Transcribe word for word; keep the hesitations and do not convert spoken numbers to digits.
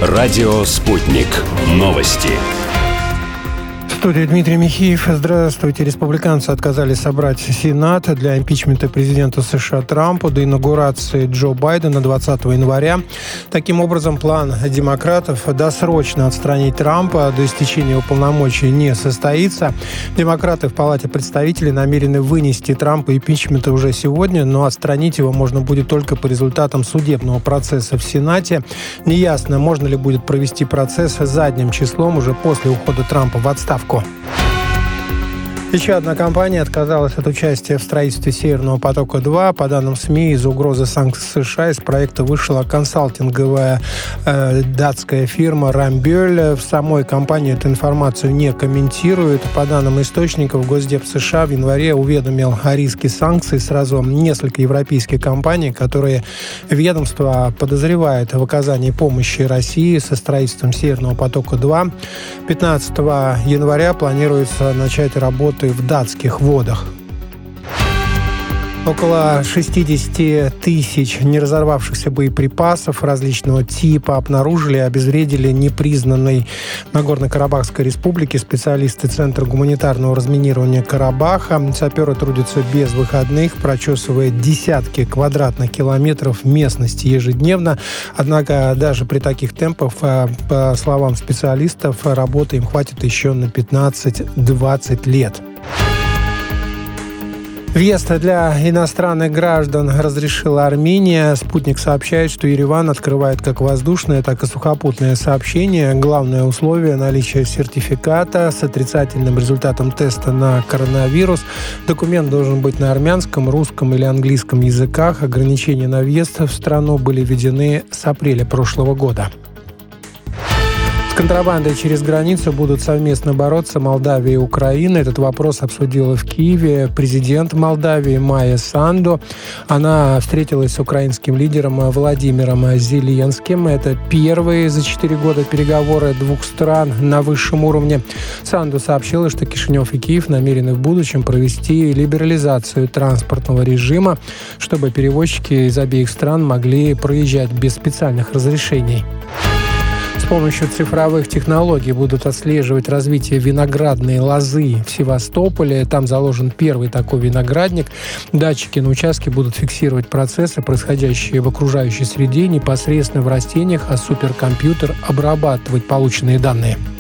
Радио «Спутник». Новости. В студии Дмитрий Михеев. Здравствуйте. Республиканцы отказались собрать Сенат для импичмента президента США Трампа до инаугурации Джо Байдена двадцатого января. Таким образом, план демократов досрочно отстранить Трампа до истечения его полномочий не состоится. Демократы в Палате представителей намерены вынести Трампа импичмента уже сегодня, но отстранить его можно будет только по результатам судебного процесса в Сенате. Неясно, можно ли будет провести процесс задним числом уже после ухода Трампа в отставку. Еще одна компания отказалась от участия в строительстве Северного потока-два. По данным СМИ, из-за угрозы санкций США из проекта вышла консалтинговая э, датская фирма Рамбёль. В самой компании эту информацию не комментирует. По данным источников, Госдеп США в январе уведомил о риске санкций сразу несколько европейских компаний, которые ведомство подозревает в оказании помощи России со строительством Северного потока-два. пятнадцатого января планируется начать работу в датских водах. Около шестьдесят тысяч неразорвавшихся боеприпасов различного типа обнаружили и обезвредили непризнанной Нагорно-Карабахской республики специалисты Центра гуманитарного разминирования Карабаха. Саперы трудятся без выходных, прочесывая десятки квадратных километров местности ежедневно. Однако даже при таких темпах, по словам специалистов, работы им хватит еще на пятнадцать-двадцать лет. Въезд для иностранных граждан разрешила Армения. «Спутник» сообщает, что Ереван открывает как воздушное, так и сухопутное сообщение. Главное условие – наличие сертификата с отрицательным результатом теста на коронавирус. Документ должен быть на армянском, русском или английском языках. Ограничения на въезд в страну были введены с апреля прошлого года. С контрабандой через границу будут совместно бороться Молдавия и Украина. Этот вопрос обсудила в Киеве президент Молдавии Майя Санду. Она встретилась с украинским лидером Владимиром Зеленским. Это первые за четыре года переговоры двух стран на высшем уровне. Санду сообщила, что Кишинев и Киев намерены в будущем провести либерализацию транспортного режима, чтобы перевозчики из обеих стран могли проезжать без специальных разрешений. С помощью цифровых технологий будут отслеживать развитие виноградной лозы в Севастополе. Там заложен первый такой виноградник. Датчики на участке будут фиксировать процессы, происходящие в окружающей среде, непосредственно в растениях, а суперкомпьютер обрабатывать полученные данные.